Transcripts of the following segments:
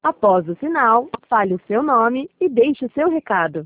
Após o sinal, fale o seu nome e deixe o seu recado.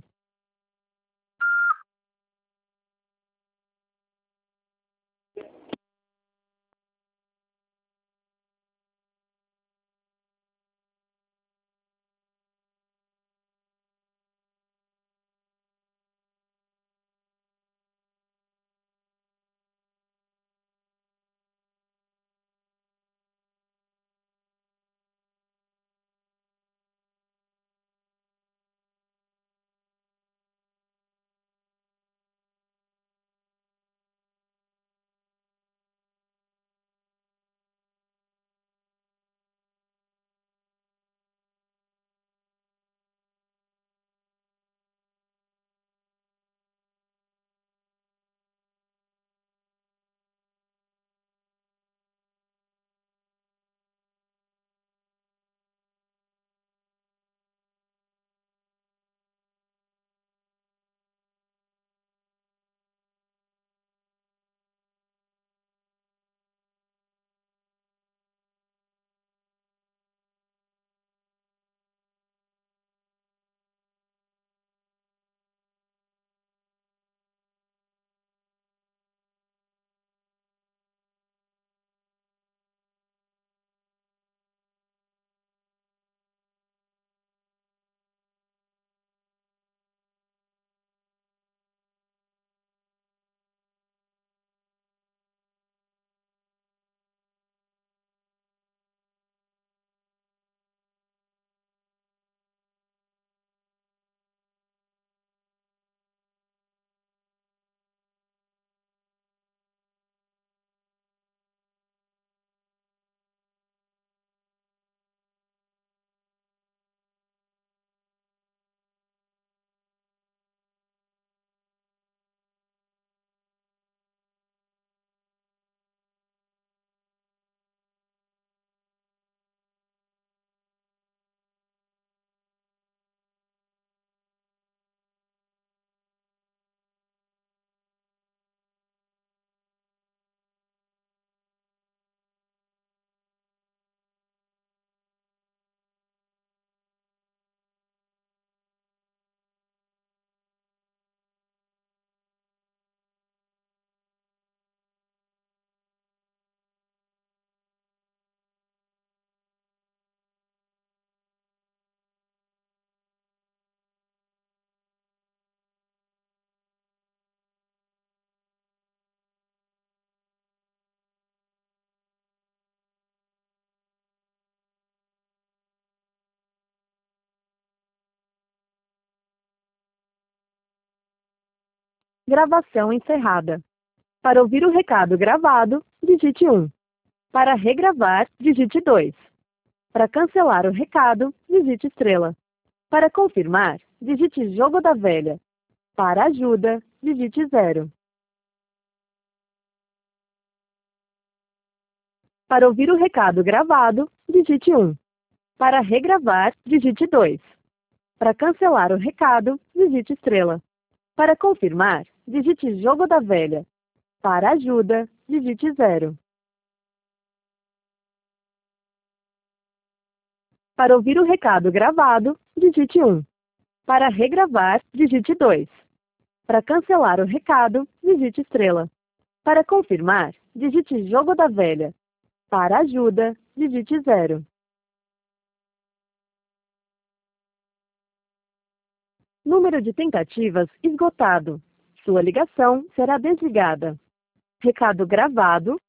Gravação encerrada. Para ouvir o recado gravado, digite 1. Para regravar, digite 2. Para cancelar o recado, digite estrela. Para confirmar, digite jogo da velha. Para ajuda, digite 0. Para ouvir o recado gravado, digite 1. Para regravar, digite 2. Para cancelar o recado, digite estrela. Para confirmar, digite jogo da velha. Para ajuda, digite 0. Para ouvir o recado gravado, digite 1. Para regravar, digite 2. Para cancelar o recado, digite estrela. Para confirmar, digite jogo da velha. Para ajuda, digite 0. Número de tentativas esgotado. Sua ligação será desligada. Recado gravado,